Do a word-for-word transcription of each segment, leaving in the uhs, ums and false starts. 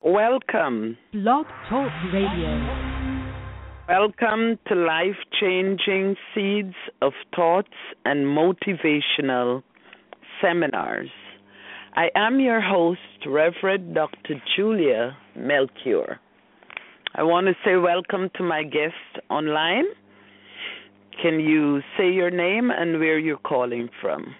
Welcome. Blog Talk Radio. Welcome to Life Changing Seeds of Thoughts and Motivational Seminars. I am your host, Reverend Doctor Julia Melchior. I want to say welcome to my guest online. Can you say your name and where you're calling from?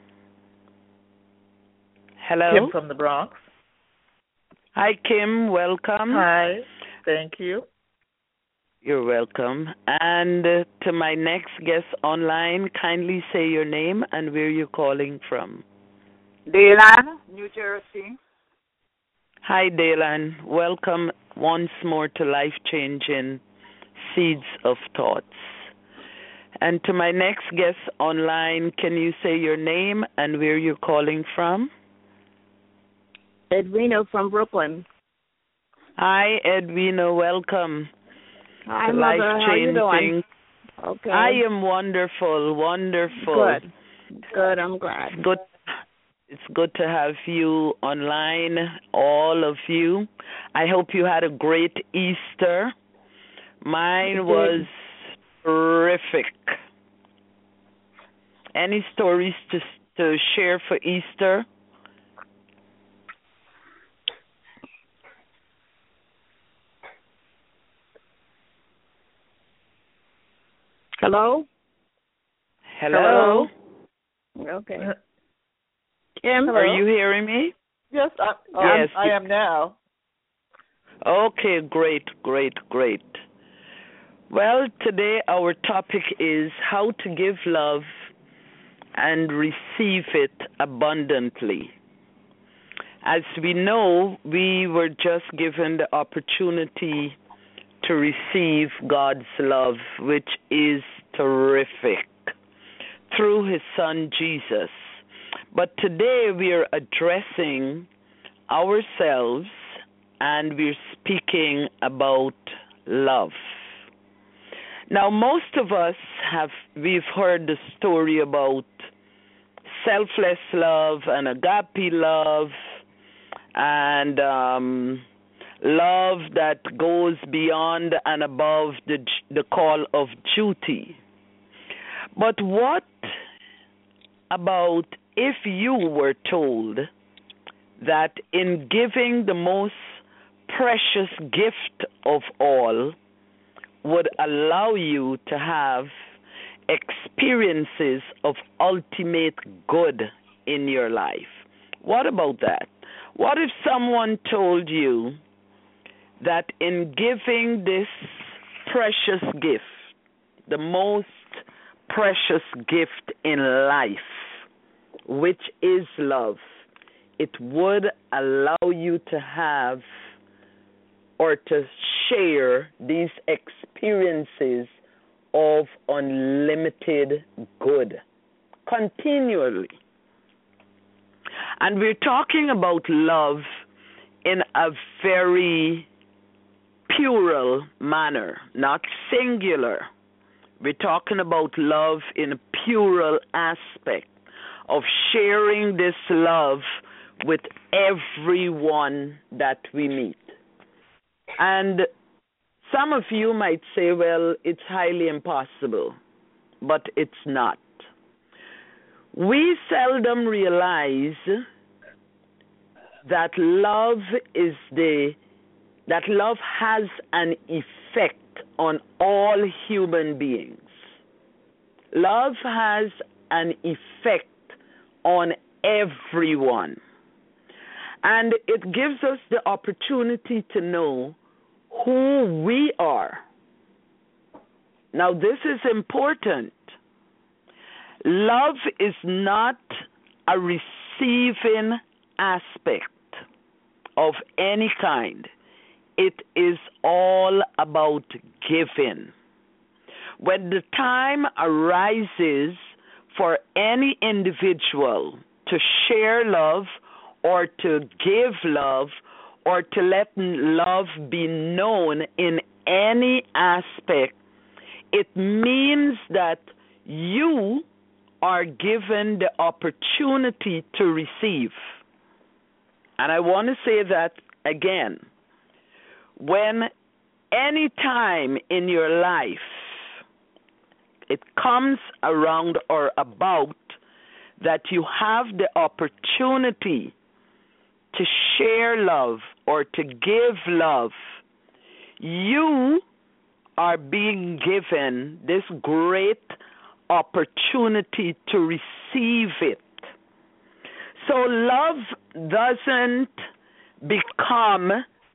Hello? Kim from the Bronx. Hi, Kim. Welcome. Hi. Thank you. You're welcome. And uh, to my next guest online, kindly say your name and where you're calling from. Daylan, New Jersey. Hi, Daylan. Welcome once more to Life Changing Seeds of Thoughts. And to my next guest online, can you say your name and where you're calling from? Edwina from Brooklyn. Hi, Edwina. Welcome. Hi, to Mother. Life How you doing? Changing. Okay. I am wonderful, wonderful. Good. Good. I'm glad. It's good. It's good to have you online, all of you. I hope you had a great Easter. Mine was terrific. Any stories to to share for Easter? Hello? Hello? Okay. Kim? Are you hearing me? Yes, I, Yes. I'm, I am now. Okay, great, great, great. Well, today our topic is how to give love and receive it abundantly. As we know, we were just given the opportunity to receive God's love, which is terrific, through his son Jesus. But today we are addressing ourselves and we're speaking about love. Now, most of us have, we've heard the story about selfless love and agape love and um, love that goes beyond and above the, the call of duty. But what about if you were told that in giving the most precious gift of all would allow you to have experiences of ultimate good in your life? What about that? What if someone told you that in giving this precious gift, the most precious gift in life, which is love, it would allow you to have or to share these experiences of unlimited good continually? And we're talking about love in a very plural manner, not singular. We're talking about love in a plural aspect of sharing this love with everyone that we meet. And some of you might say, well, it's highly impossible, but it's not. We seldom realize that love is the that love has an effect on all human beings. Love has an effect on everyone. And it gives us the opportunity to know who we are. Now, this is important. Love is not a receiving aspect of any kind. It is all about giving. When the time arises for any individual to share love or to give love or to let love be known in any aspect, it means that you are given the opportunity to receive. And I want to say that again. when any time in your life it comes around or about that you have the opportunity to share love or to give love, you are being given this great opportunity to receive it. So love doesn't become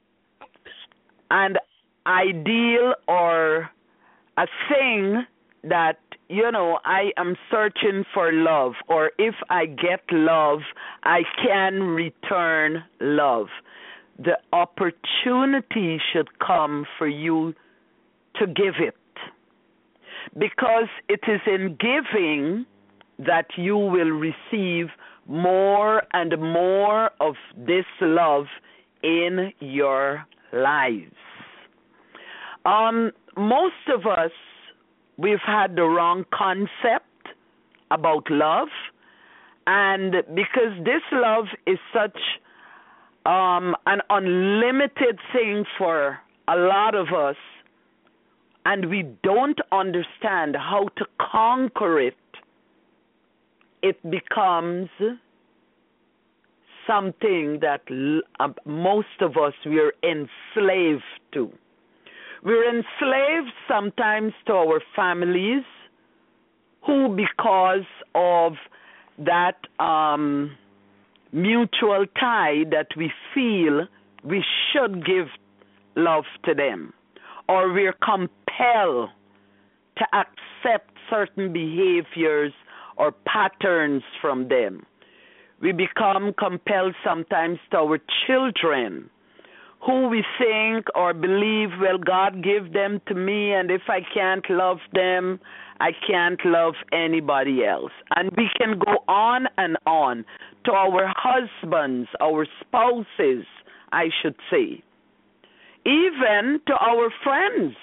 an ideal or a thing that, you know, I am searching for love, or if I get love, I can return love. The opportunity should come for you to give it, because it is in giving that you will receive more and more of this love in your lives. Um, most of us, we've had the wrong concept about love, and because this love is such um, an unlimited thing for a lot of us, and we don't understand how to conquer it, it becomes something that uh, most of us, we're enslaved to. We're enslaved sometimes to our families, who, because of that um, mutual tie that we feel, we should give love to them, or we're compelled to accept certain behaviors or patterns from them. We become compelled sometimes to our children, who we think or believe, well, God gave them to me, and if I can't love them, I can't love anybody else. And we can go on and on to our husbands, our spouses, I should say, even to our friends.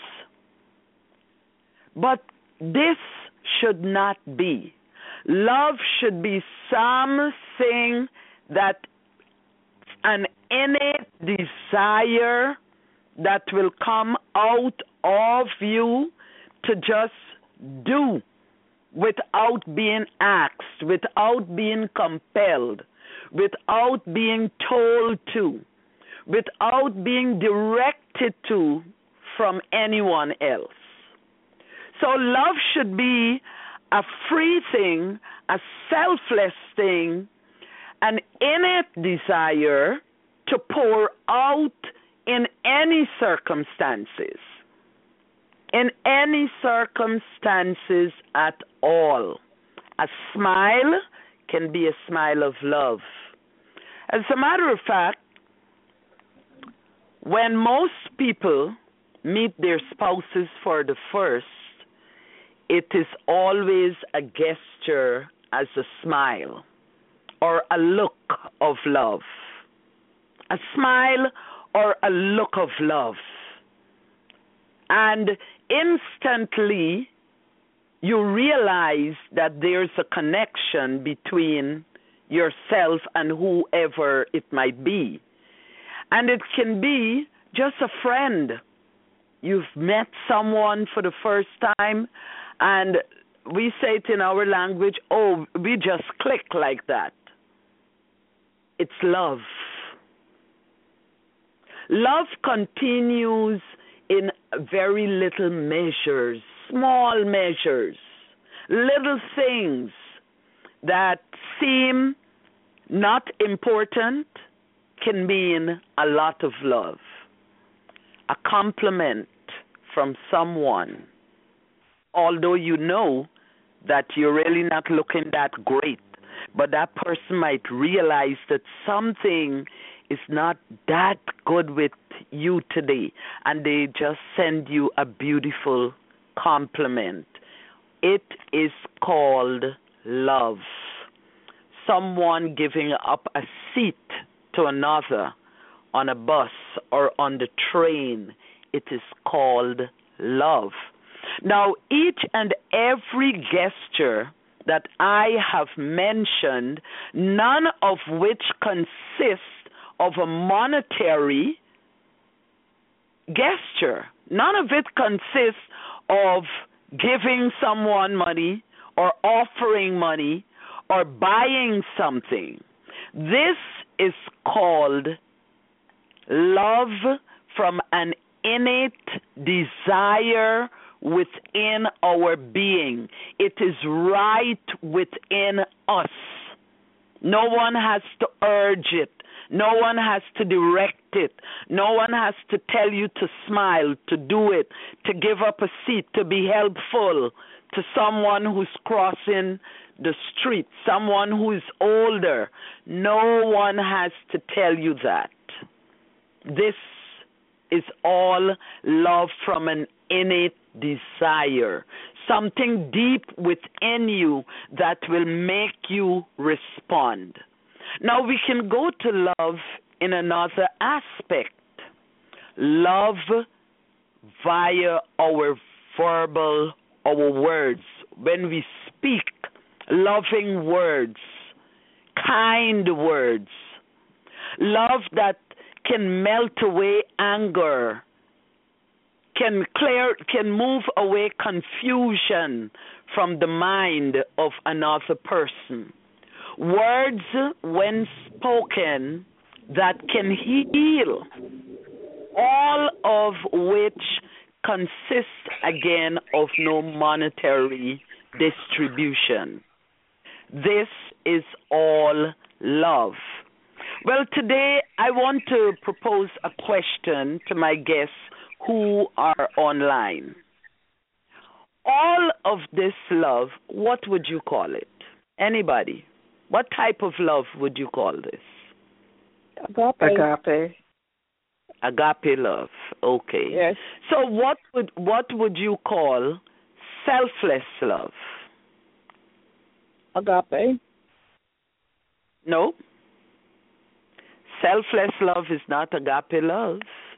But this should not be. Love should be something that an innate desire that will come out of you to just do without being asked, without being compelled, without being told to, without being directed to from anyone else. So love should be a free thing, a selfless thing, an innate desire to pour out in any circumstances, in any circumstances at all. A smile can be a smile of love. As a matter of fact, when most people meet their spouses for the first, it is always a gesture as a smile or a look of love. A smile or a look of love. And instantly you realize that there's a connection between yourself and whoever it might be. And it can be just a friend. You've met someone for the first time, and we say it in our language, oh, we just click like that. It's love. Love continues in very little measures, small measures, little things that seem not important can mean a lot of love. A compliment from someone, although you know that you're really not looking that great, but that person might realize that something is not that good with you today, and they just send you a beautiful compliment. It is called love. Someone giving up a seat to another on a bus or on the train, it is called love. Now, each and every gesture that I have mentioned, none of which consists of a monetary gesture. None of it consists of giving someone money or offering money or buying something. This is called love from an innate desire within our being. It is right within us. No one has to urge it. No one has to direct it. No one has to tell you to smile, to do it, to give up a seat, to be helpful to someone who's crossing the street, someone who is older. No one has to tell you that. This is all love from an innate desire, something deep within you that will make you respond. Now we can go to love in another aspect. Love via our verbal, our words. When we speak loving words, kind words, love that can melt away anger, can clear, can move away confusion from the mind of another person. Words, when spoken, that can heal, all of which consists again of no monetary distribution. This is all love. Well, today I want to propose a question to my guests who are online. All of this love, what would you call it? Anybody? What type of love would you call this? Agape. Agape. Agape love. Okay. Yes. So what would what would you call selfless love? Agape. No. Selfless love is not agape love.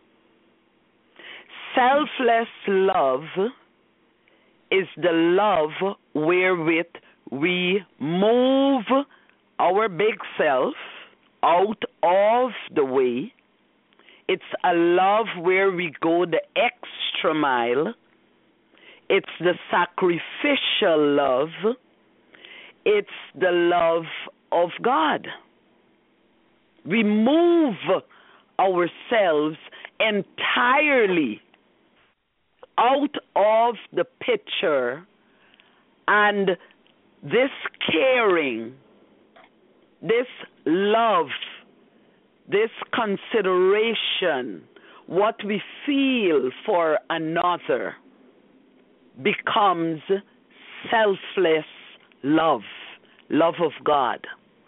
Selfless love is the love wherewith we move our big self out of the way. It's a love where we go the extra mile. It's the sacrificial love. It's the love of God. We move ourselves entirely out of the picture, and this caring, this love, this consideration, what we feel for another becomes selfless love, love of God.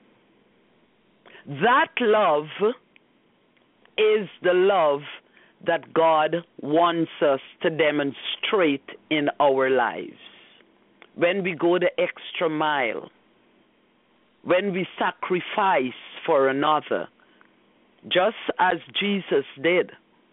That love is the love that God wants us to demonstrate in our lives. When we go the extra mile, when we sacrifice for another, just as Jesus did.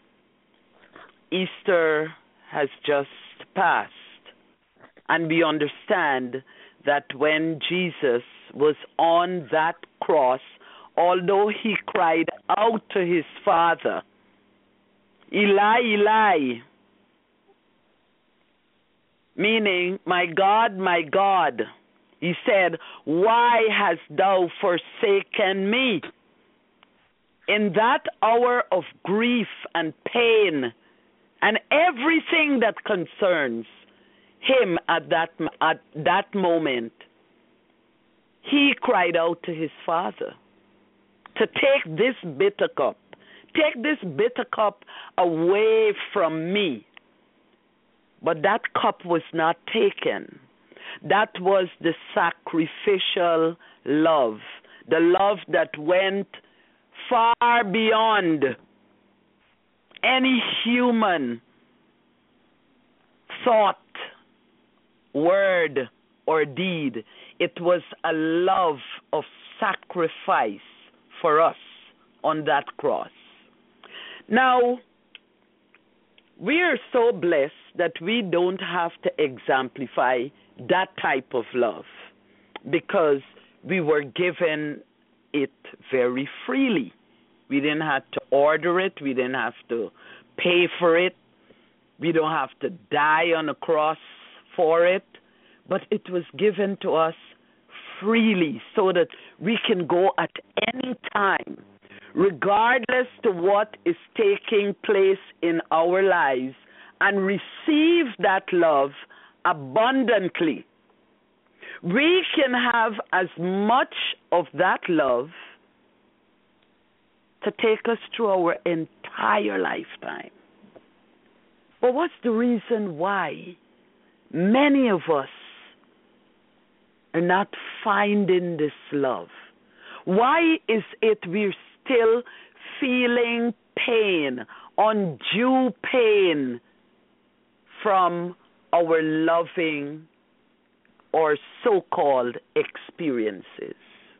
Easter has just passed, and we understand that when Jesus was on that cross, although he cried out to his Father, Eli, Eli, meaning, my God, my God, he said, why hast thou forsaken me? In that hour of grief and pain and everything that concerns him at that, at that moment, he cried out to his Father to take this bitter cup, take this bitter cup away from me. But that cup was not taken. That was the sacrificial love, the love that went far beyond any human thought, word, or deed. It was a love of sacrifice for us on that cross. Now, we are so blessed that we don't have to exemplify that type of love because we were given it very freely. We didn't have to order it. We didn't have to pay for it. We don't have to die on a cross for it. But it was given to us freely so that we can go at any time, regardless to what is taking place in our lives, and receive that love abundantly. We can have as much of that love to take us through our entire lifetime. But what's the reason why many of us are not finding this love? Why is it we're still feeling pain, undue pain from our loving or so-called experiences?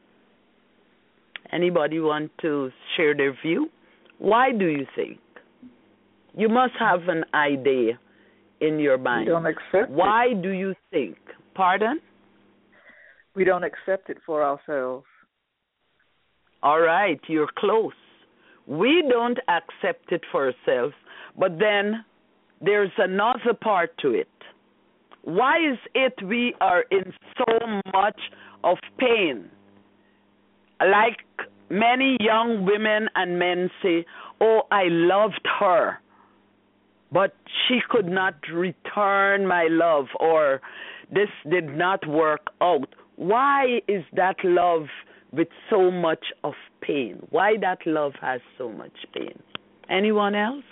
Anybody want to share their view? Why do you think? You must have an idea in your mind. We don't accept Why it. do you think? Pardon? We don't accept it for ourselves. All right, you're close. We don't accept it for ourselves, but then there's another part to it. Why is it we are in so much of pain? Like many young women and men say, oh, I loved her, but she could not return my love, or this did not work out. Why is that love with so much of pain? Why that love has so much pain? Anyone else?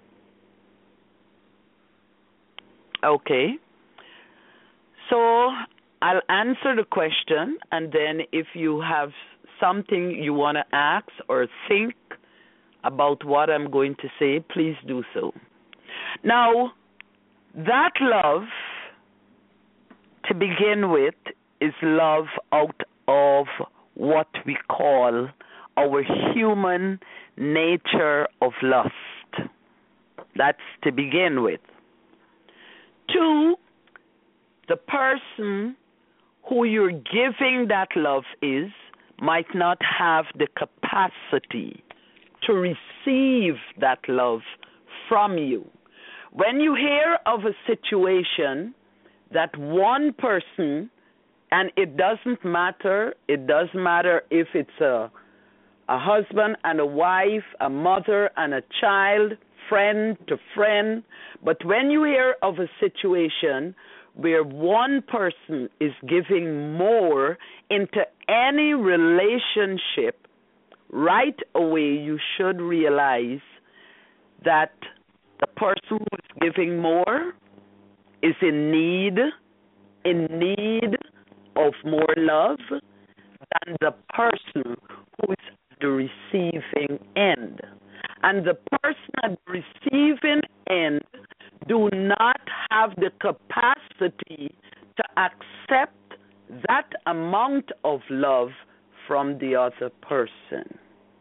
Okay. So I'll answer the question, and then if you have something you want to ask or think about what I'm going to say, please do so. Now, that love, to begin with, is love out of what we call our human nature of lust. That's to begin with. Two, the person who you're giving that love is might not have the capacity to receive that love from you. When you hear of a situation that one person, and it doesn't matter, it doesn't matter if it's a, a husband and a wife, a mother and a child, friend to friend, but when you hear of a situation where one person is giving more into any relationship, right away you should realize that the person who is giving more is in need, in need of more love than the person who is at the receiving end. And the person at the receiving end do not have the capacity to accept that amount of love from the other person.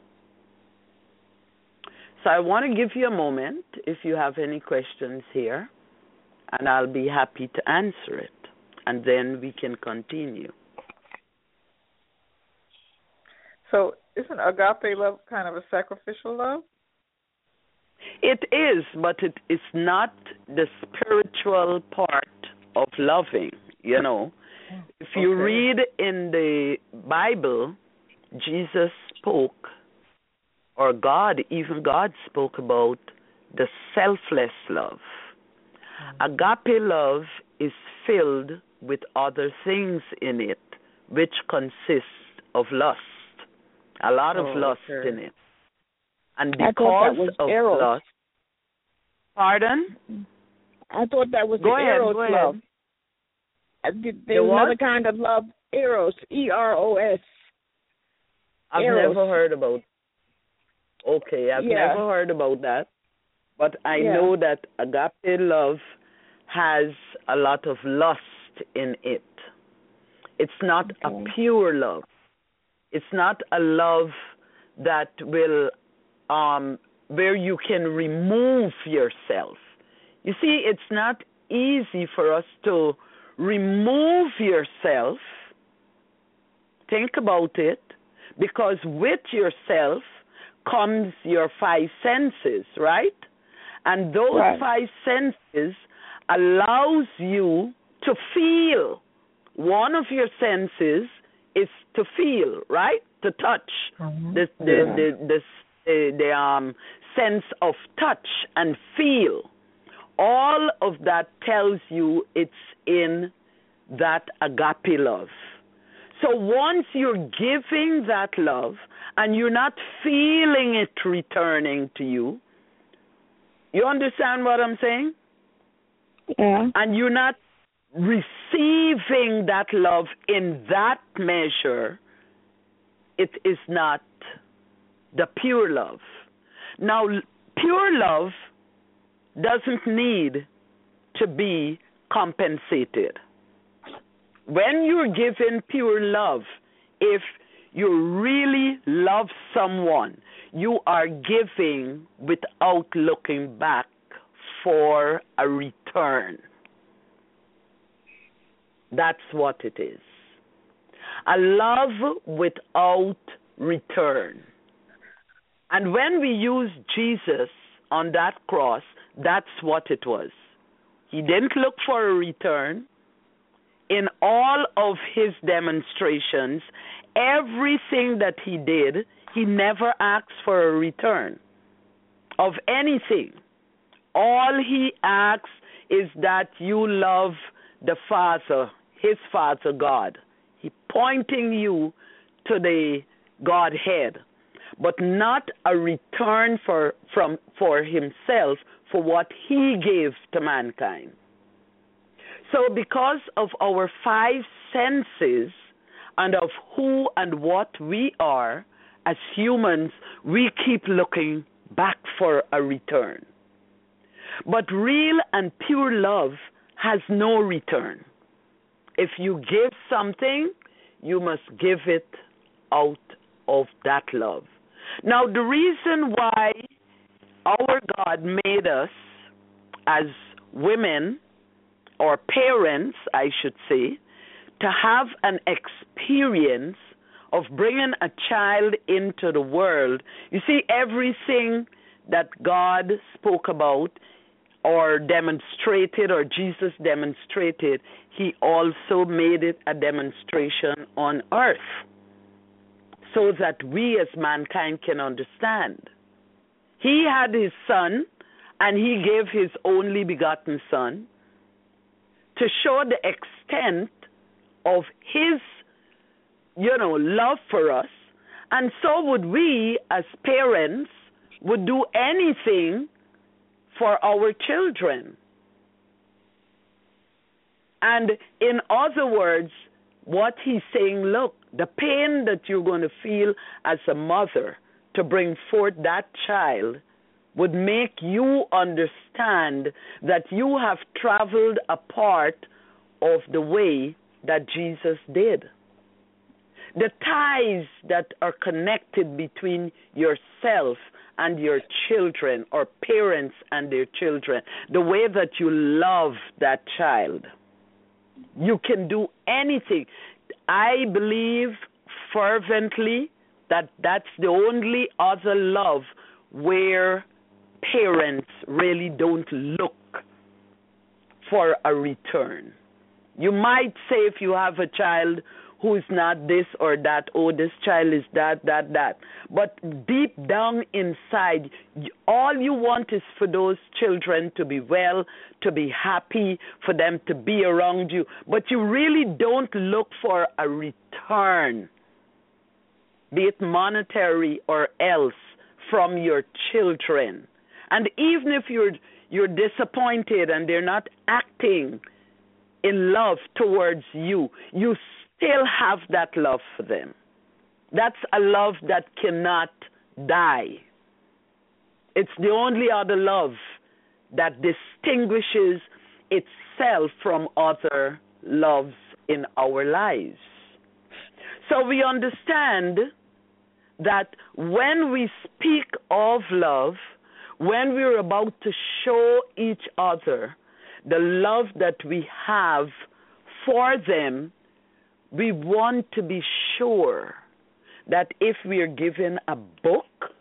So I want to give you a moment if you have any questions here, and I'll be happy to answer it, and then we can continue. So isn't agape love kind of a sacrificial love? It is, but it is not the spiritual part of loving, you know. If you Okay. read in the Bible, Jesus spoke, or God, even God spoke about the selfless love. Mm-hmm. Agape love is filled with other things in it, which consists of lust. A lot of oh, lust okay. in it. And I thought because that was of Eros. lust, pardon? I thought that was Go the ahead, Eros go ahead. love. Uh, th- The There's what? another kind of love, Eros, E R O S. I've Eros. never heard about. Okay, I've Yeah. never heard about that. But I Yeah. know that agape love has a lot of lust in it. It's not Okay. a pure love. It's not a love that will, um, where you can remove yourself. You see, it's not easy for us to remove yourself. Think about it, because with yourself comes your five senses, right? And those Right. five senses allows you to feel. One of your senses is to feel, right? To touch. Mhm. The the Yeah. the the, the, the um sense of touch and feel. All of that tells you it's in that agape love. So once you're giving that love and you're not feeling it returning to you, you understand what I'm saying? Yeah. And you're not receiving that love in that measure, it is not the pure love. Now, pure love doesn't need to be compensated. When you're given pure love, if you really love someone, you are giving without looking back for a return. That's what it is. A love without return. And when we use Jesus on that cross, that's what it was. He didn't look for a return. In all of his demonstrations, everything that he did, he never asked for a return of anything. All he asks is that you love the Father, his Father God. He pointing you to the Godhead, but not a return for from for himself for what he gave to mankind. So because of our five senses and of who and what we are as humans, we keep looking back for a return. But real and pure love has no return. If you give something, you must give it out of that love. Now, the reason why our God made us as women, or parents, I should say, to have an experience of bringing a child into the world. You see, everything that God spoke about or demonstrated or Jesus demonstrated, he also made it a demonstration on earth so that we as mankind can understand. He had his son, and he gave his only begotten son to show the extent of his, you know, love for us. And so would we, as parents, would do anything for our children. And in other words, what he's saying, look, the pain that you're going to feel as a mother to bring forth that child would make you understand that you have traveled a part of the way that Jesus did. The ties that are connected between yourself and your children, or parents and their children, the way that you love that child. You can do anything. I believe fervently that that's the only other love where parents really don't look for a return. You might say, if you have a child who is not this or that, oh, this child is that, that, that. But deep down inside, all you want is for those children to be well, to be happy, for them to be around you. But you really don't look for a return, be it monetary or else, from your children. And even if you're you're disappointed and they're not acting in love towards you, you still have that love for them. That's a love that cannot die. It's the only other love that distinguishes itself from other loves in our lives. So we understand that when we speak of love, when we're about to show each other the love that we have for them, we want to be sure that if we are given a book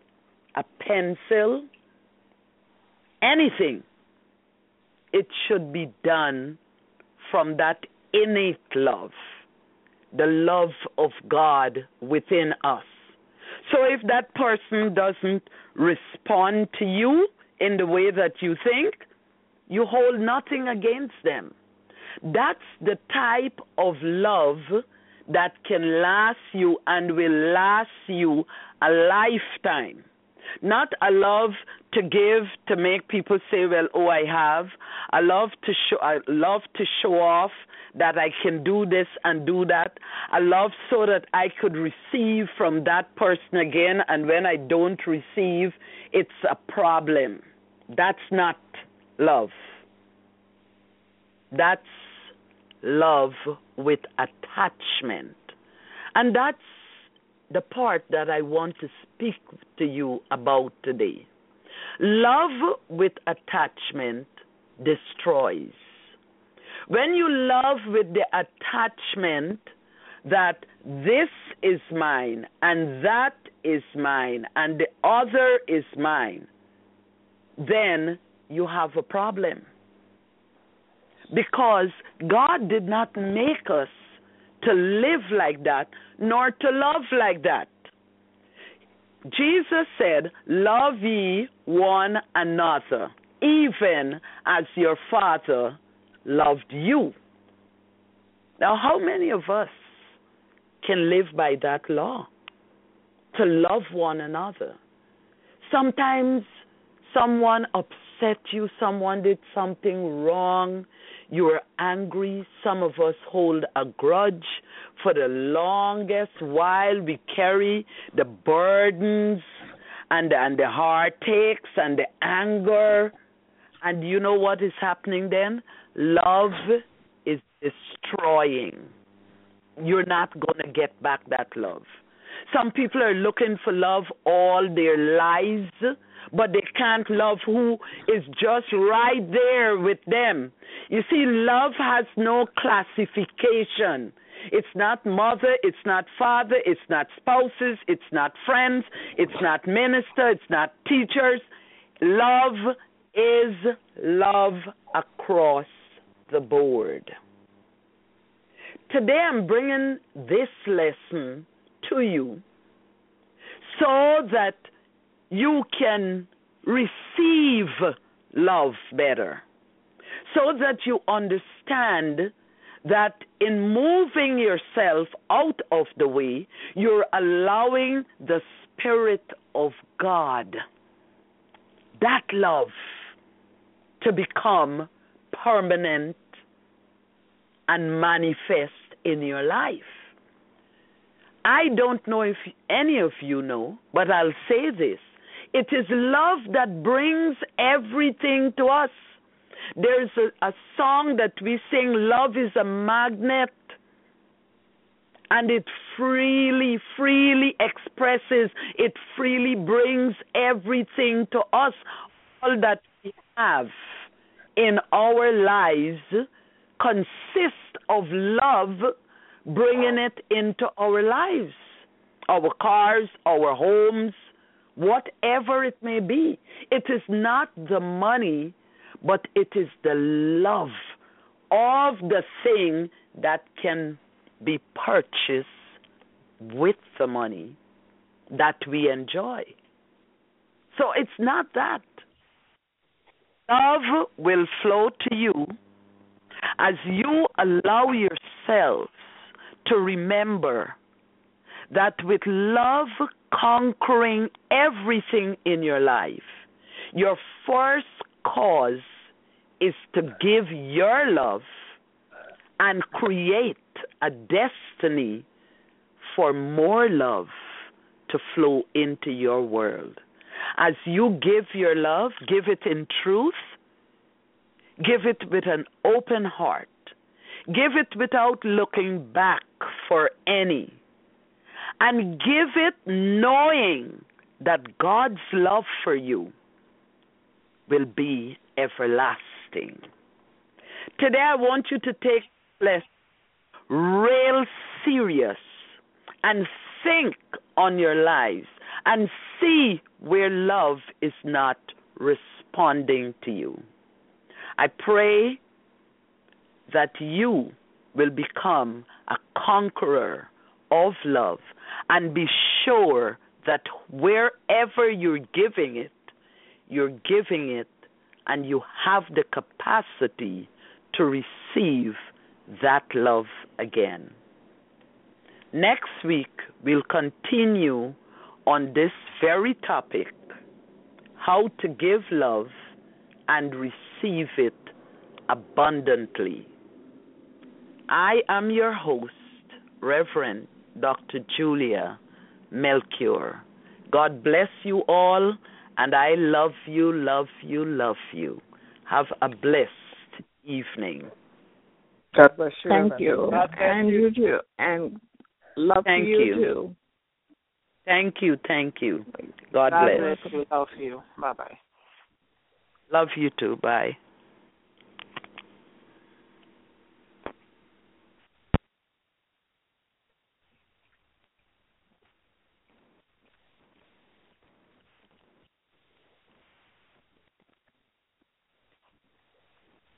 a pencil, anything, it should be done from that innate love, the love of God within us. So if that person doesn't respond to you in the way that you think, you hold nothing against them. That's the type of love that can last you and will last you a lifetime. Not a love to give to make people say, well, oh, I have. I love to show, I love to show off that I can do this and do that. I love so that I could receive from that person again, and when I don't receive, it's a problem. That's not love. That's love with attachment. And that's the part that I want to speak to you about today. Love with attachment destroys. When you love with the attachment that this is mine and that is mine and the other is mine, then you have a problem. Because God did not make us to live like that, nor to love like that. Jesus said, love ye one another, even as your Father loved you. Now, how many of us can live by that law? To love one another. Sometimes someone upset you, someone did something wrong, you were angry. Some of us hold a grudge for the longest while. We carry the burdens and, and the heartaches and the anger. And you know what is happening then? Love is destroying. You're not going to get back that love. Some people are looking for love all their lives, but they can't love who is just right there with them. You see, love has no classification. It's not mother, it's not father, it's not spouses, it's not friends, it's not minister, it's not teachers. Love is love across the board. Today I'm bringing this lesson to you so that you can receive love better, so that you understand that in moving yourself out of the way, you're allowing the Spirit of God, that love, to become permanent and manifest in your life. I don't know if any of you know, but I'll say this. It is love that brings everything to us. There's a, a song that we sing, love is a magnet, and it freely, freely expresses, it freely brings everything to us. All that we have in our lives consists of love bringing it into our lives, our cars, our homes, whatever it may be. It is not the money, but it is the love of the thing that can be purchased with the money that we enjoy. So it's not that. Love will flow to you as you allow yourselves to remember that with love conquering everything in your life, your first cause is to give your love and create a destiny for more love to flow into your world. As you give your love, give it in truth, give it with an open heart, give it without looking back for any, and give it knowing that God's love for you will be everlasting. Today I want you to take this real serious and think on your lives and see where love is not responding to you. I pray that you will become a conqueror of love and be sure that wherever you're giving it, you're giving it and you have the capacity to receive that love again. Next week, we'll continue on this very topic, how to give love and receive it abundantly. I am your host, Reverend Doctor Julia Melchior. God bless you all, and I love you, love you, love you. Have a blessed evening. God bless you. Thank Reverend. you. God bless And you. you too. And love Thank to you, you. too. Thank you, thank you. God, God bless. bless you. Love you. Bye bye. Love you too. Bye.